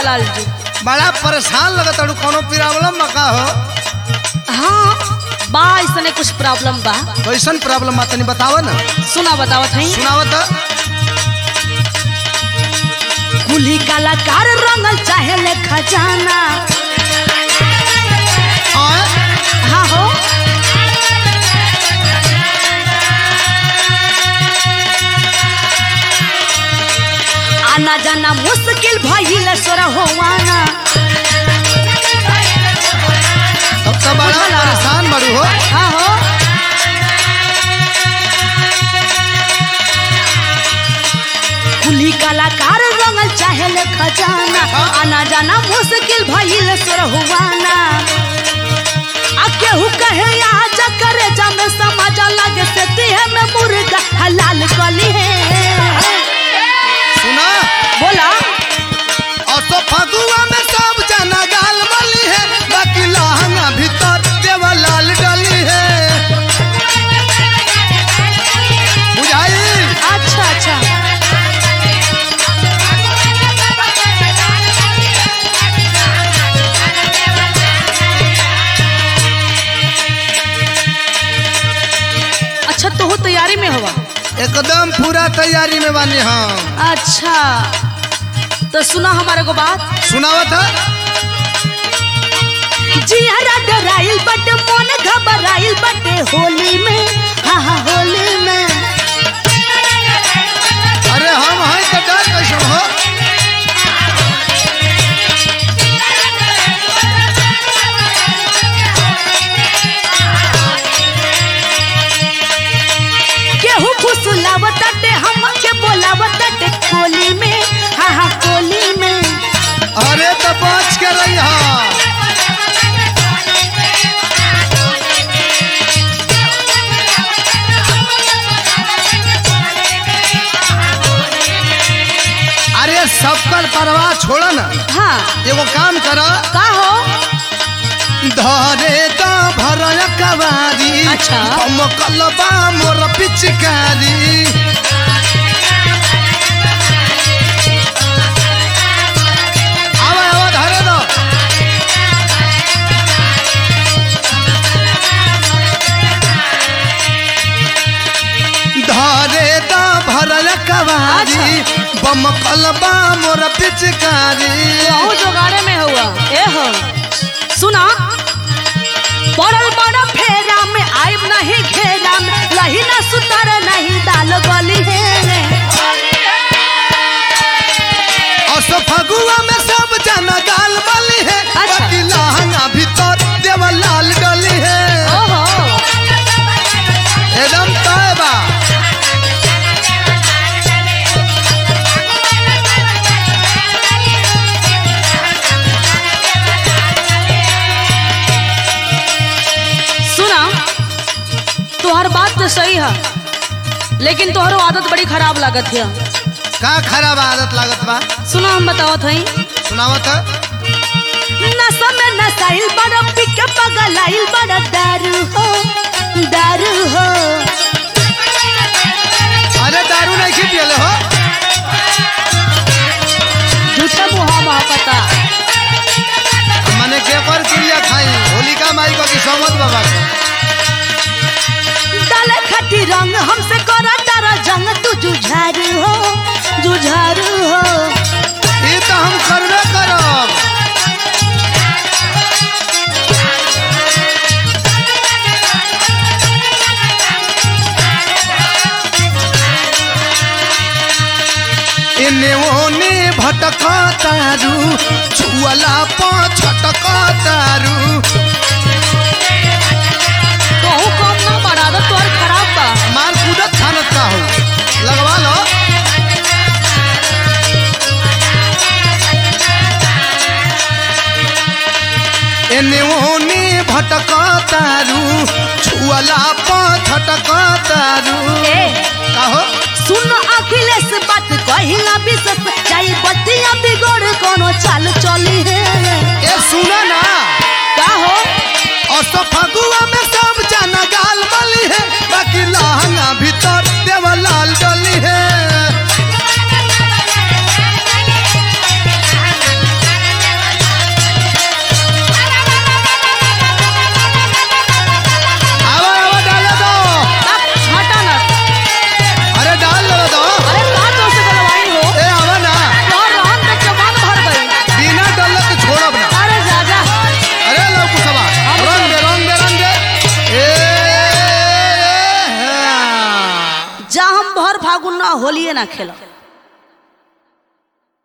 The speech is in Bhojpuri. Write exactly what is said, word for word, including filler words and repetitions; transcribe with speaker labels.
Speaker 1: देवलाल जी।
Speaker 2: बड़ा परेशान लगता है, कोनो प्रॉब्लम मका हो?
Speaker 1: हाँ बा इसने कुछ प्रॉब्लम बा।
Speaker 2: कैसन प्रॉब्लम बा तनी बतावा ना।
Speaker 1: सुना बतावत है।
Speaker 2: सुनावत।
Speaker 1: कुली कलाकार रंगल चाहे ले खजाना। हाँ हो आना जाना मुश्किल भइल सोरा होवाना।
Speaker 2: तब तो बड़ा परेशान बड़ू हो।
Speaker 1: हाँ हो कुली कलाकार रंगल चाहे ले खजाना। आना जाना मुश्किल भइल सोरा होवाना। आ केहू कहे आज करे जम समाज लगे से तिहे में मुर्गा हलाल कली है।
Speaker 2: सुना
Speaker 1: बोला
Speaker 2: और तो फगुआ में सब जना गाल मली है, बाकी लहंगा भीतर देवलाल डली है। बुझाई?
Speaker 1: अच्छा अच्छा अच्छा तो हो तैयारी में हुआ?
Speaker 2: एकदम पूरा तैयारी में बानी हम।
Speaker 1: अच्छा तो सुना हमारे को बात।
Speaker 2: सुनावत है।
Speaker 1: जियारा डराइल बटे मन घबराइल बटे होली में। हाँ हाँ होली में।
Speaker 2: अरे हम हैं तो डर कैसे हो?
Speaker 1: केहू फुसलावत टे हम के बोलावत टे कोली में। हाँ हाँ कोली में।
Speaker 2: अरे तो बच के रही हा। अरे सबकर परवाह छोड़ा ना।
Speaker 1: हाँ
Speaker 2: एगो काम करा।
Speaker 1: का हो?
Speaker 2: धरे दा भरया कवारी।
Speaker 1: अच्छा।
Speaker 2: कलबा मोर पिचकारी। आवा आवा धरे दो। धरे दा भरया कवारी। बम कलबा मोर पिचकारी।
Speaker 1: बहु जोगाड़े में हुआ ए हो। सुना पड़ल बड़ा फेरा में आइब नहीं घेरा में। लही ना सुतर नहीं दाल गली है।
Speaker 2: और फगुआ में सब जना गाल मली है।
Speaker 1: अच्छा।
Speaker 2: बाकी लहंगा भीतर देवलाल डली है।
Speaker 1: ओहो
Speaker 2: एकदम तय बा।
Speaker 1: सुना तुहार बात तो सही है, लेकिन तुहारो आदत बड़ी खराब लागत है।
Speaker 2: का खराब आदत लागत बा?
Speaker 1: सुना हम बतावत हई।
Speaker 2: सुनावत है।
Speaker 1: नशा में नसाइल बड़ा पिके पगलाइल बड़ा दारू हो दारू हो।
Speaker 2: अरे दारू नहीं खी पियले हो?
Speaker 1: झूठा मुहा महकता।
Speaker 2: मने के पर क्रिया खाई होलिका माई को की सोमत बाबा को।
Speaker 1: डाले खटी रंग हमसे करा तारा जंग। तू जुझारू हो जुझारू हो।
Speaker 2: ये तो हम करबे करब। इने ओने भटका तारू। छुअला पा छटका तारू।
Speaker 1: कहू कम ना बड़ा दो तोर खराब बा।
Speaker 2: मार कूदत थानत का हो लगवा लो। एने ओने भटका तारू। छुअला पा छटका तारू।
Speaker 1: ए
Speaker 2: कहो
Speaker 1: सुन अखिलेश बात कहिला विशेष जाई बतिया बिगड़ कोनो चाल चली है।
Speaker 2: ए सुना ना।
Speaker 1: का हो?
Speaker 2: और तो फगुआ में सब जना गाल मली है। बाकी लहंगा भीतर देवलाल डली है।
Speaker 1: जा हम भर फागुन ना होलिए ना खेल।